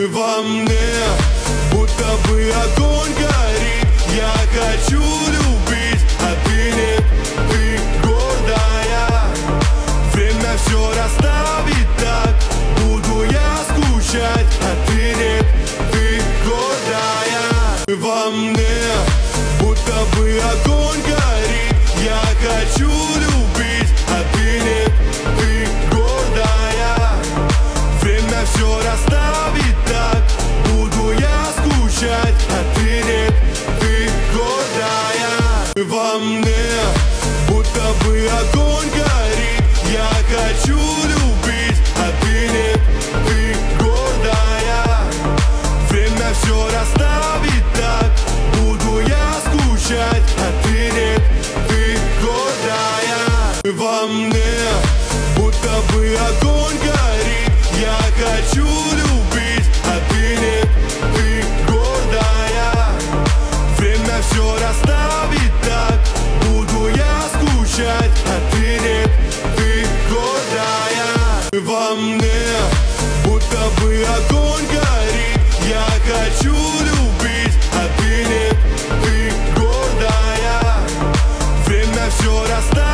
Во мне будто бы огонь горит. Я хочу любить, а ты нет, ты гордая. Время все расставит так, буду я скучать, а ты нет, ты гордая. Во мне будто бы огонь горит. Я хочу любить, а ты нет, ты гордая. Время все расставит так, буду я скучать, а ты нет, ты гордая. Во мне будто бы огонь горит. Я хочу любить, а ты нет, ты гордая. Время все расставит так, буду я скучать, а ты нет, ты гордая. Во мне будто бы огонь горит. Я хочу любить, а ты нет, ты гордая. Время все расставит так, буду я скучать, а ты нет, ты гордая. Во мне будто бы огонь горит. Я хочу любить, а ты нет, ты гордая. Время все расставит